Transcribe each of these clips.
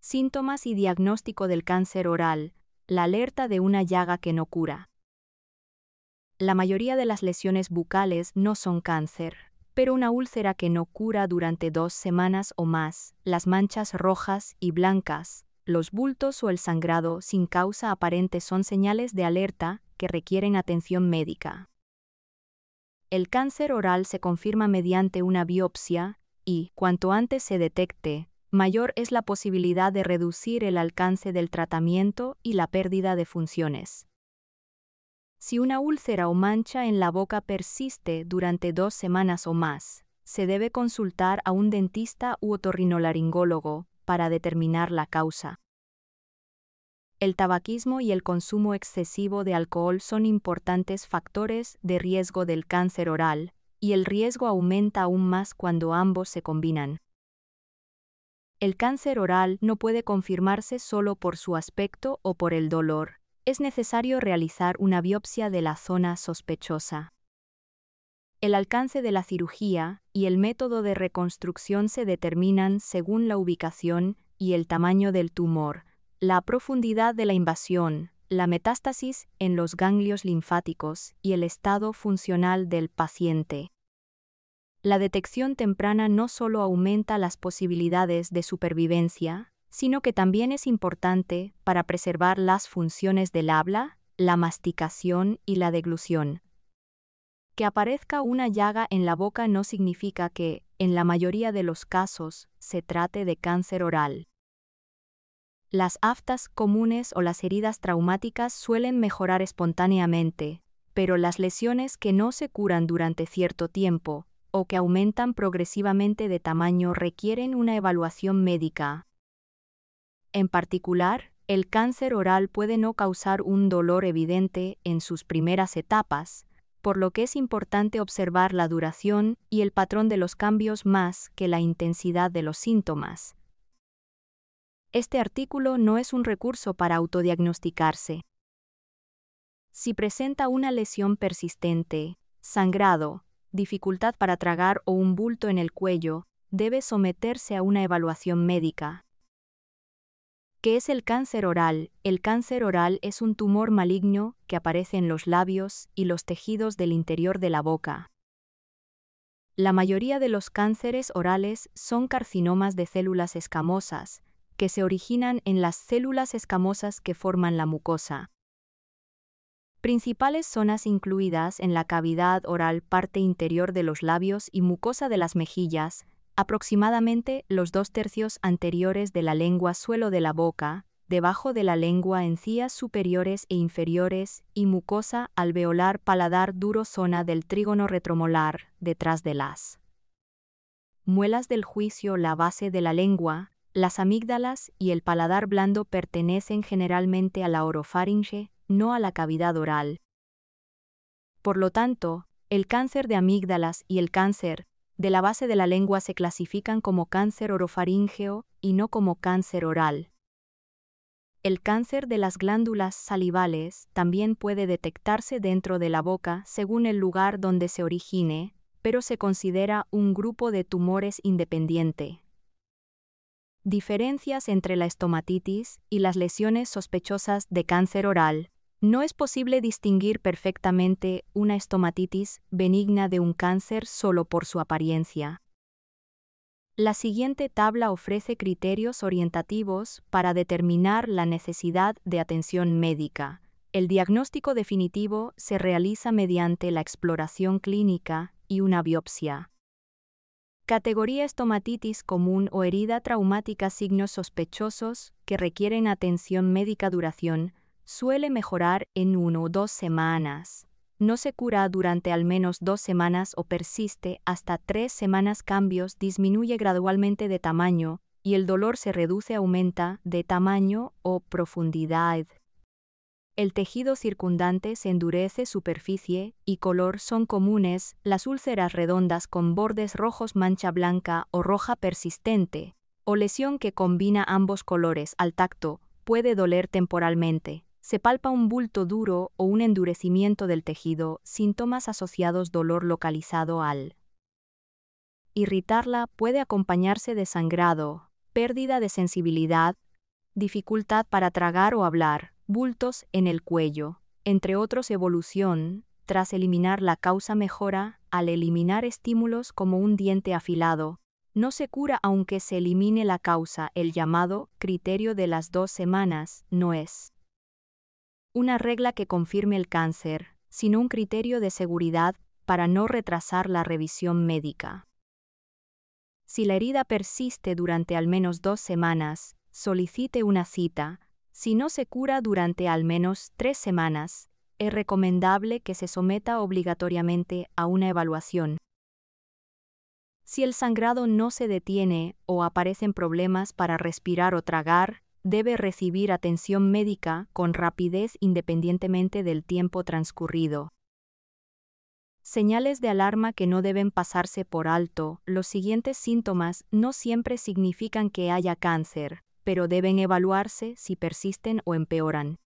Síntomas y diagnóstico del cáncer oral. La alerta de una llaga que no cura. La mayoría de las lesiones bucales no son cáncer, pero una úlcera que no cura durante 2 semanas o más, las manchas rojas y blancas, los bultos o el sangrado sin causa aparente son señales de alerta que requieren atención médica. El cáncer oral se confirma mediante una biopsia y, cuanto antes se detecte, mayor es la posibilidad de reducir el alcance del tratamiento y la pérdida de funciones. Si una úlcera o mancha en la boca persiste durante 2 semanas o más, se debe consultar a un dentista u otorrinolaringólogo para determinar la causa. El tabaquismo y el consumo excesivo de alcohol son importantes factores de riesgo del cáncer oral, y el riesgo aumenta aún más cuando ambos se combinan. El cáncer oral no puede confirmarse solo por su aspecto o por el dolor. Es necesario realizar una biopsia de la zona sospechosa. El alcance de la cirugía y el método de reconstrucción se determinan según la ubicación y el tamaño del tumor, la profundidad de la invasión, la metástasis en los ganglios linfáticos y el estado funcional del paciente. La detección temprana no solo aumenta las posibilidades de supervivencia, sino que también es importante para preservar las funciones del habla, la masticación y la deglución. Que aparezca una llaga en la boca no significa que, en la mayoría de los casos, se trate de cáncer oral. Las aftas comunes o las heridas traumáticas suelen mejorar espontáneamente, pero las lesiones que no se curan durante cierto tiempo, o que aumentan progresivamente de tamaño requieren una evaluación médica. En particular, el cáncer oral puede no causar un dolor evidente en sus primeras etapas, por lo que es importante observar la duración y el patrón de los cambios más que la intensidad de los síntomas. Este artículo no es un recurso para autodiagnosticarse. Si presenta una lesión persistente, sangrado, dificultad para tragar o un bulto en el cuello, debe someterse a una evaluación médica. ¿Qué es el cáncer oral? El cáncer oral es un tumor maligno que aparece en los labios y los tejidos del interior de la boca. La mayoría de los cánceres orales son carcinomas de células escamosas, que se originan en las células escamosas que forman la mucosa. Principales zonas incluidas en la cavidad oral, parte interior de los labios y mucosa de las mejillas, aproximadamente los 2/3 anteriores de la lengua, suelo de la boca, debajo de la lengua, encías superiores e inferiores y mucosa alveolar, paladar duro, zona del trígono retromolar, detrás de las muelas del juicio, la base de la lengua. Las amígdalas y el paladar blando pertenecen generalmente a la orofaringe, no a la cavidad oral. Por lo tanto, el cáncer de amígdalas y el cáncer de la base de la lengua se clasifican como cáncer orofaríngeo y no como cáncer oral. El cáncer de las glándulas salivales también puede detectarse dentro de la boca según el lugar donde se origine, pero se considera un grupo de tumores independiente. Diferencias entre la estomatitis y las lesiones sospechosas de cáncer oral. No es posible distinguir perfectamente una estomatitis benigna de un cáncer solo por su apariencia. La siguiente tabla ofrece criterios orientativos para determinar la necesidad de atención médica. El diagnóstico definitivo se realiza mediante la exploración clínica y una biopsia. Categoría: estomatitis común o herida traumática. Signos sospechosos que requieren atención médica. Duración: suele mejorar en 1 o 2 semanas. No se cura durante al menos 2 semanas o persiste hasta 3 semanas. Cambios: disminuye gradualmente de tamaño y el dolor se reduce, aumenta de tamaño o profundidad. El tejido circundante se endurece, superficie y color son comunes. Las úlceras redondas con bordes rojos, mancha blanca o roja persistente, o lesión que combina ambos colores. Al tacto, puede doler temporalmente. Se palpa un bulto duro o un endurecimiento del tejido. Síntomas asociados: dolor localizado al irritarla, puede acompañarse de sangrado, pérdida de sensibilidad, dificultad para tragar o hablar, bultos en el cuello, entre otros. Evolución, tras eliminar la causa mejora, al eliminar estímulos como un diente afilado, no se cura aunque se elimine la causa. El llamado criterio de las 2 semanas no es una regla que confirme el cáncer, sino un criterio de seguridad para no retrasar la revisión médica. Si la herida persiste durante al menos 2 semanas, solicite una cita. Si no se cura durante al menos 3 semanas, es recomendable que se someta obligatoriamente a una evaluación. Si el sangrado no se detiene o aparecen problemas para respirar o tragar, debe recibir atención médica con rapidez independientemente del tiempo transcurrido. Señales de alarma que no deben pasarse por alto. Los siguientes síntomas no siempre significan que haya cáncer, pero deben evaluarse si persisten o empeoran.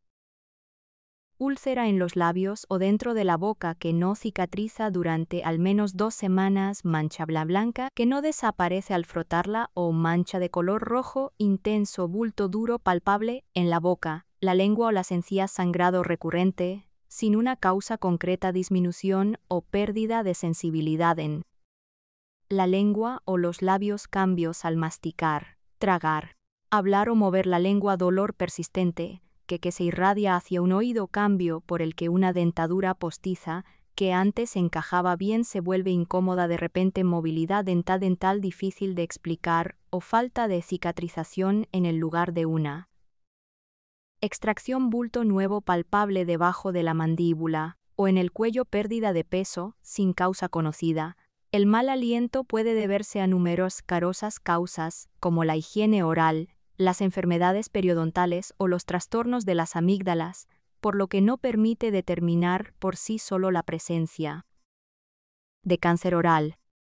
Úlcera en los labios o dentro de la boca que no cicatriza durante al menos 2 semanas, mancha blanca que no desaparece al frotarla o mancha de color rojo intenso, bulto duro palpable en la boca, la lengua o las encías, sangrado recurrente, sin una causa concreta, disminución o pérdida de sensibilidad en la lengua o los labios, cambios al masticar, tragar, hablar o mover la lengua, dolor persistente, que se irradia hacia un oído, cambio por el que una dentadura postiza, que antes encajaba bien, se vuelve incómoda de repente, movilidad dental difícil de explicar o falta de cicatrización en el lugar de una extracción, bulto nuevo palpable debajo de la mandíbula o en el cuello, pérdida de peso sin causa conocida. El mal aliento puede deberse a numerosas causas, como la higiene oral, las enfermedades periodontales o los trastornos de las amígdalas, por lo que no permite determinar por sí solo la presencia de cáncer oral.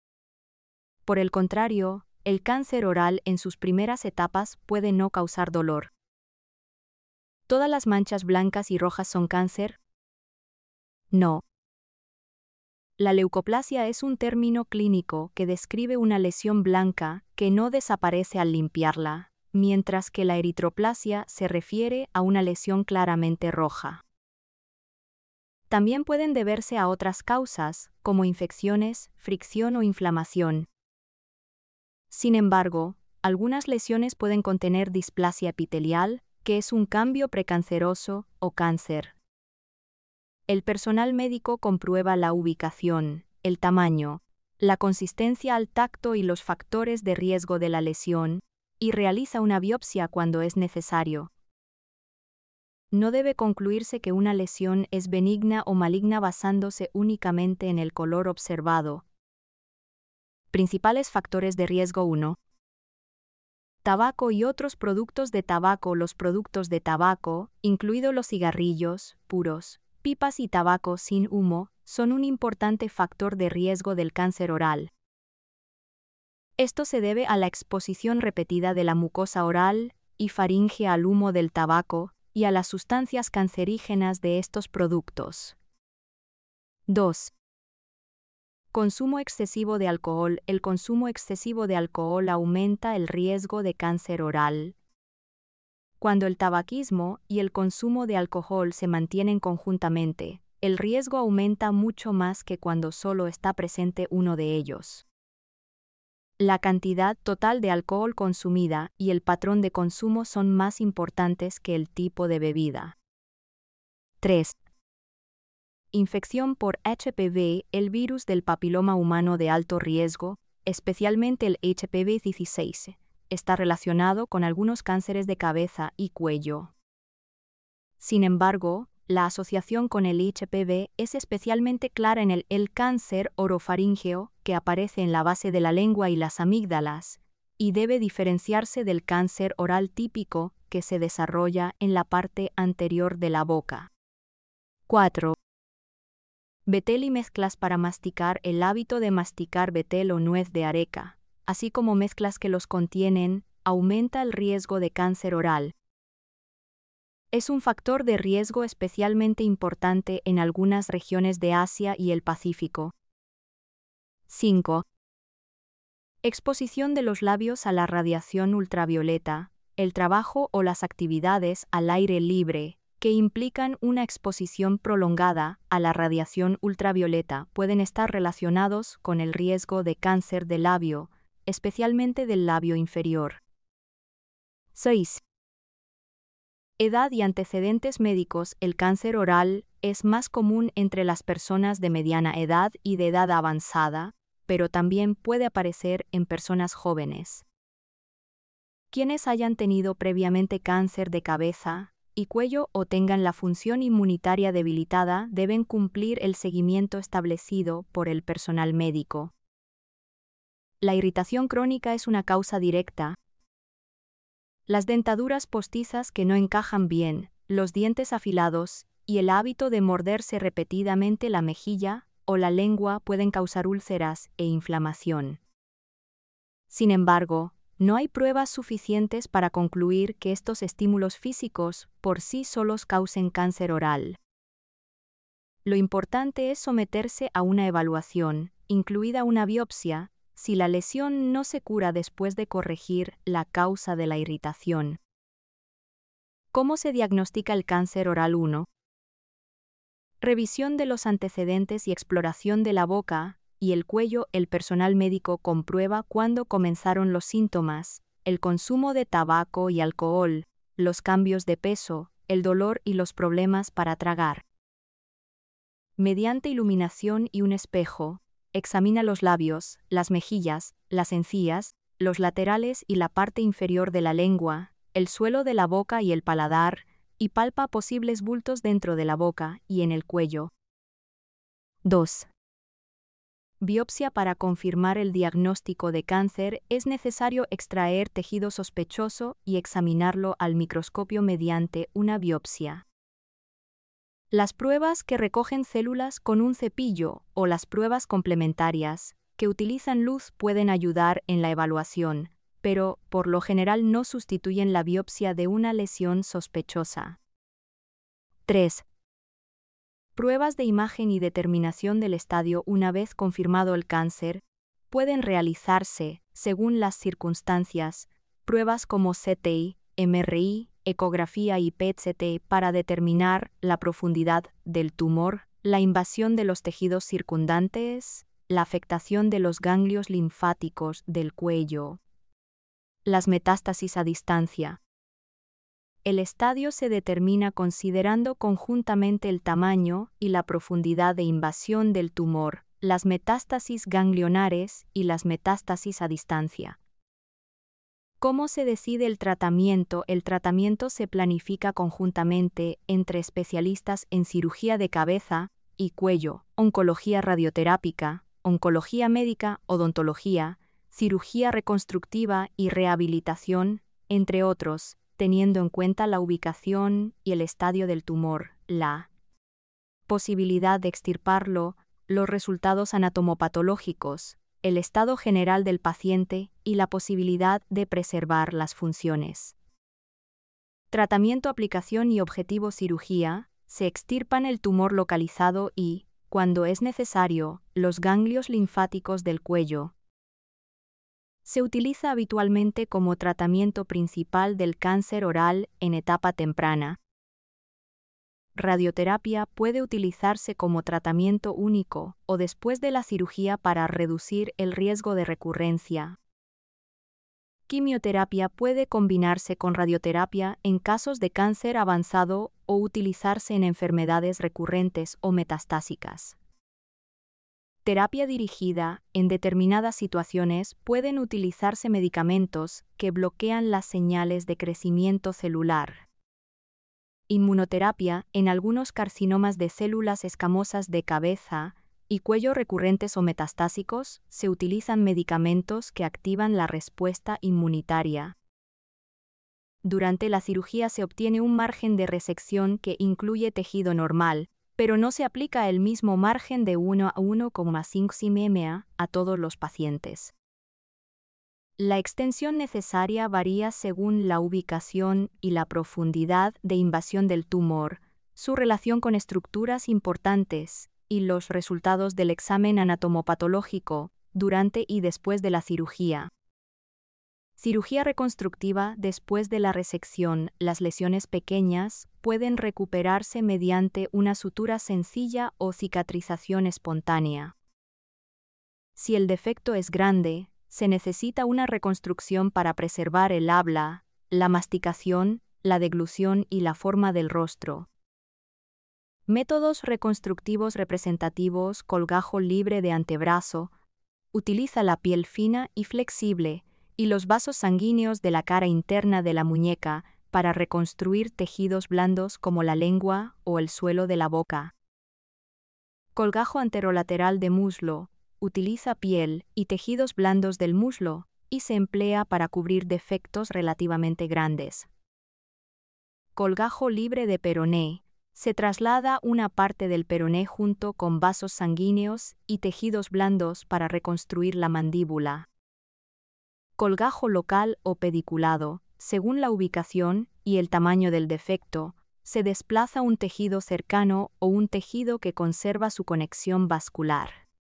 Por el contrario, el cáncer oral en sus primeras etapas puede no causar dolor. ¿Todas las manchas blancas y rojas son cáncer? No. La leucoplasia es un término clínico que describe una lesión blanca que no desaparece al limpiarla, mientras que la eritroplasia se refiere a una lesión claramente roja. También pueden deberse a otras causas, como infecciones, fricción o inflamación. Sin embargo, algunas lesiones pueden contener displasia epitelial, que es un cambio precanceroso o cáncer. El personal médico comprueba la ubicación, el tamaño, la consistencia al tacto y los factores de riesgo de la lesión, y realiza una biopsia cuando es necesario. No debe concluirse que una lesión es benigna o maligna basándose únicamente en el color observado. Principales factores de riesgo: 1. Tabaco y otros productos de tabaco. Los productos de tabaco, incluidos los cigarrillos puros, pipas y tabaco sin humo, son un importante factor de riesgo del cáncer oral. Esto se debe a la exposición repetida de la mucosa oral y faringe al humo del tabaco y a las sustancias cancerígenas de estos productos. 2. Consumo excesivo de alcohol. El consumo excesivo de alcohol aumenta el riesgo de cáncer oral. Cuando el tabaquismo y el consumo de alcohol se mantienen conjuntamente, el riesgo aumenta mucho más que cuando solo está presente uno de ellos. La cantidad total de alcohol consumida y el patrón de consumo son más importantes que el tipo de bebida. 3. Infección por HPV. El virus del papiloma humano de alto riesgo, especialmente el HPV-16, está relacionado con algunos cánceres de cabeza y cuello. Sin embargo, la asociación con el HPV es especialmente clara en el cáncer orofaríngeo, que aparece en la base de la lengua y las amígdalas, y debe diferenciarse del cáncer oral típico que se desarrolla en la parte anterior de la boca. 4. Betel y mezclas para masticar. El hábito de masticar betel o nuez de areca, así como mezclas que los contienen, aumenta el riesgo de cáncer oral. Es un factor de riesgo especialmente importante en algunas regiones de Asia y el Pacífico. 5. Exposición de los labios a la radiación ultravioleta. el trabajo o las actividades al aire libre, que implican una exposición prolongada a la radiación ultravioleta, pueden estar relacionados con el riesgo de cáncer de labio, especialmente del labio inferior. 6. Edad y antecedentes médicos. El cáncer oral es más común entre las personas de mediana edad y de edad avanzada, pero también puede aparecer en personas jóvenes. Quienes hayan tenido previamente cáncer de cabeza y cuello o tengan la función inmunitaria debilitada deben cumplir el seguimiento establecido por el personal médico. La irritación crónica es una causa directa. Las dentaduras postizas que no encajan bien, los dientes afilados y el hábito de morderse repetidamente la mejilla o la lengua pueden causar úlceras e inflamación. Sin embargo, no hay pruebas suficientes para concluir que estos estímulos físicos por sí solos causen cáncer oral. Lo importante es someterse a una evaluación, incluida una biopsia, si la lesión no se cura después de corregir la causa de la irritación. ¿Cómo se diagnostica el cáncer oral 1? Revisión de los antecedentes y exploración de la boca y el cuello. El personal médico comprueba cuándo comenzaron los síntomas, el consumo de tabaco y alcohol, los cambios de peso, el dolor y los problemas para tragar. Mediante iluminación y un espejo, examina los labios, las mejillas, las encías, los laterales y la parte inferior de la lengua, el suelo de la boca y el paladar, y palpa posibles bultos dentro de la boca y en el cuello. 2. Biopsia. Para confirmar el diagnóstico de cáncer es necesario extraer tejido sospechoso y examinarlo al microscopio mediante una biopsia. Las pruebas que recogen células con un cepillo o las pruebas complementarias que utilizan luz pueden ayudar en la evaluación, pero por lo general no sustituyen la biopsia de una lesión sospechosa. 3. Pruebas de imagen y determinación del estadio. Una vez confirmado el cáncer, pueden realizarse, según las circunstancias, pruebas como CTI, MRI, ecografía y PET-CT para determinar la profundidad del tumor, la invasión de los tejidos circundantes, la afectación de los ganglios linfáticos del cuello. Las metástasis a distancia. El estadio se determina considerando conjuntamente el tamaño y la profundidad de invasión del tumor, las metástasis ganglionares y las metástasis a distancia. ¿Cómo se decide el tratamiento? El tratamiento se planifica conjuntamente entre especialistas en cirugía de cabeza y cuello, oncología radioterápica, oncología médica, odontología, cirugía reconstructiva y rehabilitación, entre otros, teniendo en cuenta la ubicación y el estadio del tumor, la posibilidad de extirparlo, los resultados anatomopatológicos, el estado general del paciente y la posibilidad de preservar las funciones. Tratamiento, aplicación y objetivo. Cirugía. Se extirpan el tumor localizado y, cuando es necesario, los ganglios linfáticos del cuello. Se utiliza habitualmente como tratamiento principal del cáncer oral en etapa temprana. Radioterapia puede utilizarse como tratamiento único o después de la cirugía para reducir el riesgo de recurrencia. Quimioterapia puede combinarse con radioterapia en casos de cáncer avanzado o utilizarse en enfermedades recurrentes o metastásicas. Terapia dirigida. En determinadas situaciones pueden utilizarse medicamentos que bloquean las señales de crecimiento celular. Inmunoterapia. En algunos carcinomas de células escamosas de cabeza y cuello recurrentes o metastásicos, se utilizan medicamentos que activan la respuesta inmunitaria. Durante la cirugía se obtiene un margen de resección que incluye tejido normal, pero no se aplica el mismo margen de 1 a 1,5 mm a todos los pacientes. La extensión necesaria varía según la ubicación y la profundidad de invasión del tumor, su relación con estructuras importantes y los resultados del examen anatomopatológico durante y después de la cirugía. Cirugía reconstructiva después de la resección. Las lesiones pequeñas pueden recuperarse mediante una sutura sencilla o cicatrización espontánea. Si el defecto es grande, se necesita una reconstrucción para preservar el habla, la masticación, la deglución y la forma del rostro. Métodos reconstructivos representativos. Colgajo libre de antebrazo. Utiliza la piel fina y flexible y los vasos sanguíneos de la cara interna de la muñeca para reconstruir tejidos blandos como la lengua o el suelo de la boca. Colgajo anterolateral de muslo. Utiliza piel y tejidos blandos del muslo y se emplea para cubrir defectos relativamente grandes. Colgajo libre de peroné. Se traslada una parte del peroné junto con vasos sanguíneos y tejidos blandos para reconstruir la mandíbula. Colgajo local o pediculado. Según la ubicación y el tamaño del defecto, se desplaza un tejido cercano o un tejido que conserva su conexión vascular.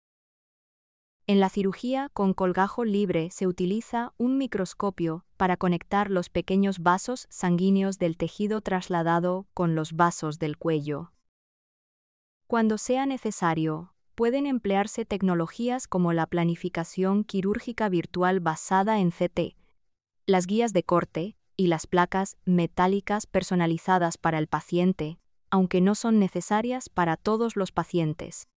En la cirugía con colgajo libre se utiliza un microscopio para conectar los pequeños vasos sanguíneos del tejido trasladado con los vasos del cuello. Cuando sea necesario, pueden emplearse tecnologías como la planificación quirúrgica virtual basada en CT, las guías de corte y las placas metálicas personalizadas para el paciente, aunque no son necesarias para todos los pacientes.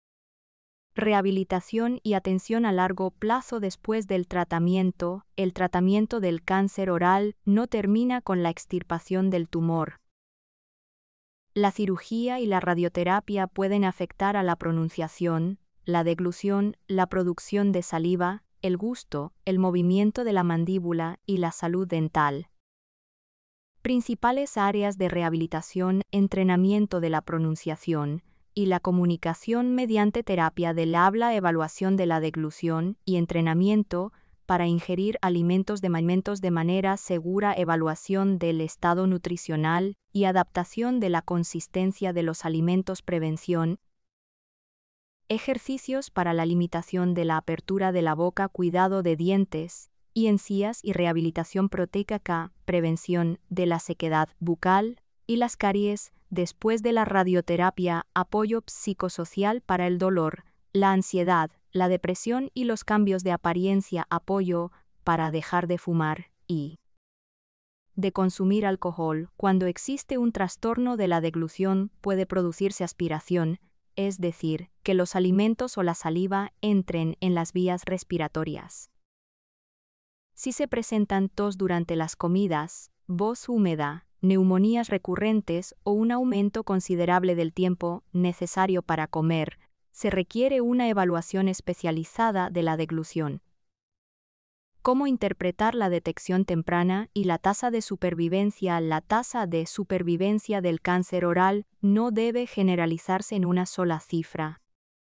Rehabilitación y atención a largo plazo después del tratamiento. El tratamiento del cáncer oral no termina con la extirpación del tumor. La cirugía y la radioterapia pueden afectar a la pronunciación, la deglución, la producción de saliva, el gusto, el movimiento de la mandíbula y la salud dental. Principales áreas de rehabilitación: entrenamiento de la pronunciación y la comunicación mediante terapia del habla, evaluación de la deglución y entrenamiento para ingerir alimentos de manera segura, evaluación del estado nutricional y adaptación de la consistencia de los alimentos, prevención, ejercicios para la limitación de la apertura de la boca, cuidado de dientes y encías y rehabilitación proteica, prevención de la sequedad bucal y las caries. Después de la radioterapia, apoyo psicosocial para el dolor, la ansiedad, la depresión y los cambios de apariencia, apoyo para dejar de fumar y de consumir alcohol. Cuando existe un trastorno de la deglución, puede producirse aspiración, es decir, que los alimentos o la saliva entren en las vías respiratorias. Si se presentan tos durante las comidas, voz húmeda, neumonías recurrentes o un aumento considerable del tiempo necesario para comer, se requiere una evaluación especializada de la deglución. ¿Cómo interpretar la detección temprana y la tasa de supervivencia? La tasa de supervivencia del cáncer oral no debe generalizarse en una sola cifra.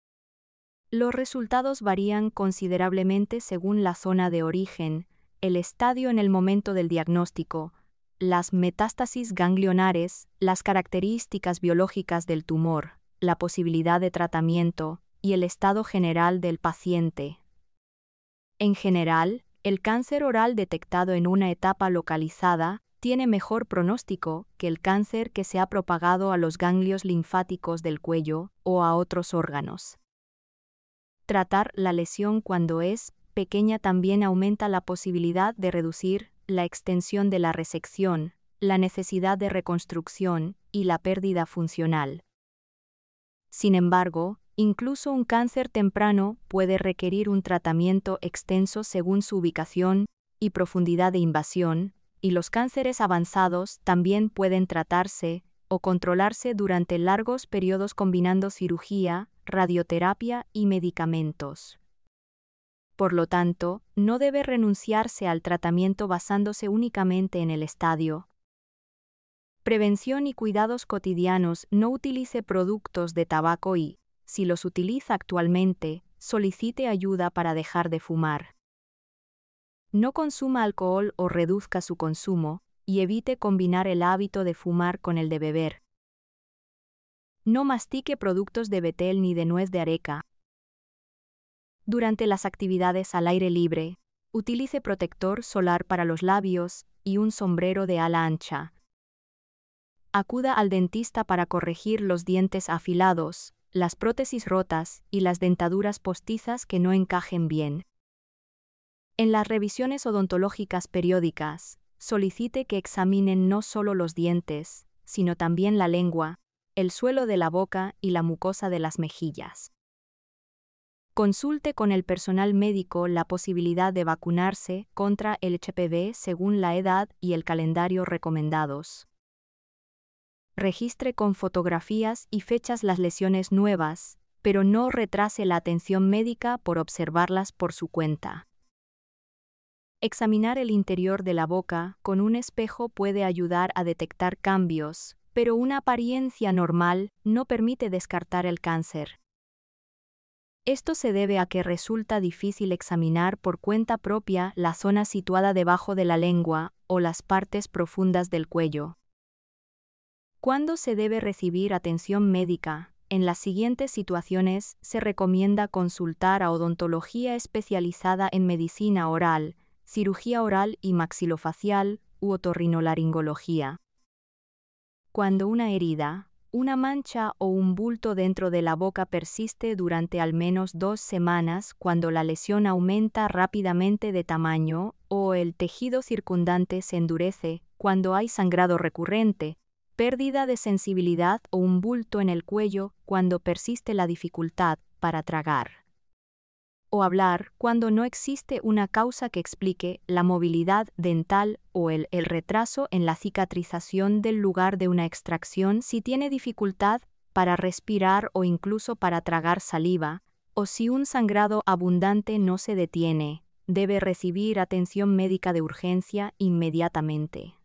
Los resultados varían considerablemente según la zona de origen, el estadio en el momento del diagnóstico, las metástasis ganglionares, las características biológicas del tumor, la posibilidad de tratamiento y el estado general del paciente. En general, el cáncer oral detectado en una etapa localizada tiene mejor pronóstico que el cáncer que se ha propagado a los ganglios linfáticos del cuello o a otros órganos. Tratar la lesión cuando es pequeña también aumenta la posibilidad de reducir la extensión de la resección, la necesidad de reconstrucción y la pérdida funcional. Sin embargo, incluso un cáncer temprano puede requerir un tratamiento extenso según su ubicación y profundidad de invasión, y los cánceres avanzados también pueden tratarse o controlarse durante largos periodos combinando cirugía, radioterapia y medicamentos. Por lo tanto, no debe renunciarse al tratamiento basándose únicamente en el estadio. Prevención y cuidados cotidianos: no utilice productos de tabaco y, si los utiliza actualmente, solicite ayuda para dejar de fumar. No consuma alcohol o reduzca su consumo, y evite combinar el hábito de fumar con el de beber. No mastique productos de betel ni de nuez de areca. Durante las actividades al aire libre, Utilice protector solar para los labios y un sombrero de ala ancha. Acuda al dentista para corregir los dientes afilados, las prótesis rotas y las dentaduras postizas que no encajen bien. En las revisiones odontológicas periódicas, solicite que examinen no solo los dientes, sino también la lengua, el suelo de la boca y la mucosa de las mejillas. Consulte con el personal médico la posibilidad de vacunarse contra el HPV según la edad y el calendario recomendados. Registre con fotografías y fechas las lesiones nuevas, pero no retrase la atención médica por observarlas por su cuenta. Examinar el interior de la boca con un espejo puede ayudar a detectar cambios, pero una apariencia normal no permite descartar el cáncer. Esto se debe a que resulta difícil examinar por cuenta propia la zona situada debajo de la lengua o las partes profundas del cuello. ¿Cuándo se debe recibir atención médica? En las siguientes situaciones se recomienda consultar a odontología especializada en medicina oral, cirugía oral y maxilofacial u otorrinolaringología. Cuando una herida, una mancha o un bulto dentro de la boca persiste durante al menos 2 semanas, cuando la lesión aumenta rápidamente de tamaño o el tejido circundante se endurece, cuando hay sangrado recurrente, pérdida de sensibilidad o un bulto en el cuello cuando persiste la dificultad para tragar. O hablar cuando no existe una causa que explique la movilidad dental o el retraso en la cicatrización del lugar de una extracción, si tiene dificultad para respirar o incluso para tragar saliva, o si un sangrado abundante no se detiene, debe recibir atención médica de urgencia inmediatamente.